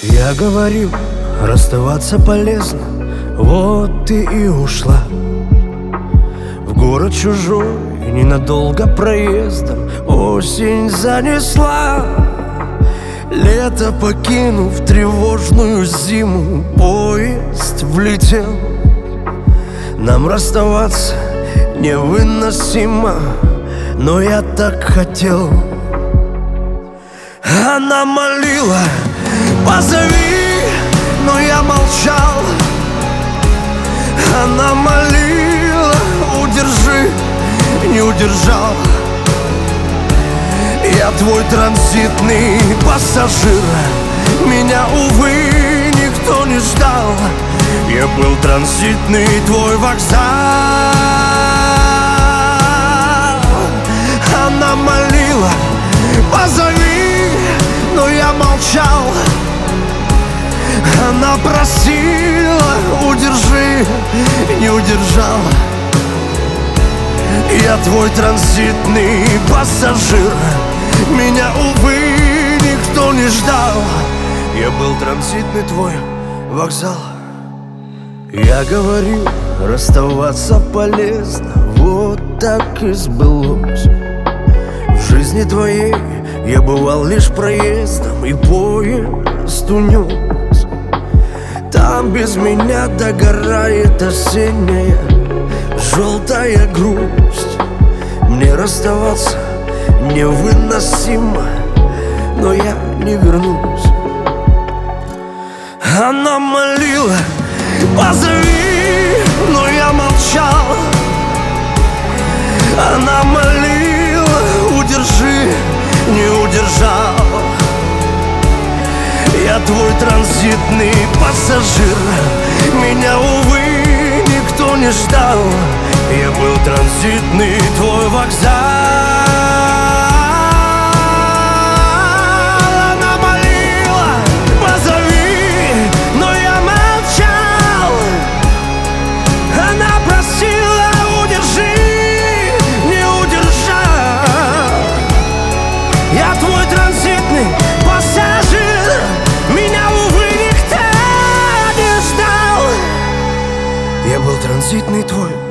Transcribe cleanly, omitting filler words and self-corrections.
Я говорил, расставаться полезно, вот ты и ушла в город чужой, ненадолго проездом. Осень занесла, лето покинув тревожную зиму. Поезд влетел, нам расставаться невыносимо, но я так хотел. Она молила: позови, но я молчал. Она молила: удержи, не удержал. Я твой транзитный пассажир, меня, увы, никто не ждал. Я был транзитный твой вокзал. Она молила: позови, но я молчал. Она просила: удержи, не удержал. Я твой транзитный пассажир, меня, увы, никто не ждал. Я был транзитный твой вокзал. Я говорил, расставаться полезно, вот так и сбылось. В жизни твоей я бывал лишь проездом, и поезд унес. Там без меня догорает осенняя желтая грусть. Мне расставаться невыносимо, но я не вернусь. Она молила: позови, но я молчал. Она молила: удержи, не удержал. Я твой транзитный пассажир, меня, увы, никто не ждал. Я был транзитный твой вокзал. Она молила: позови, но я молчал. Она просила: удержи, не удержал. Я твой транзитный пассажир, меня, увы, никто не ждал. Я был транзитный твой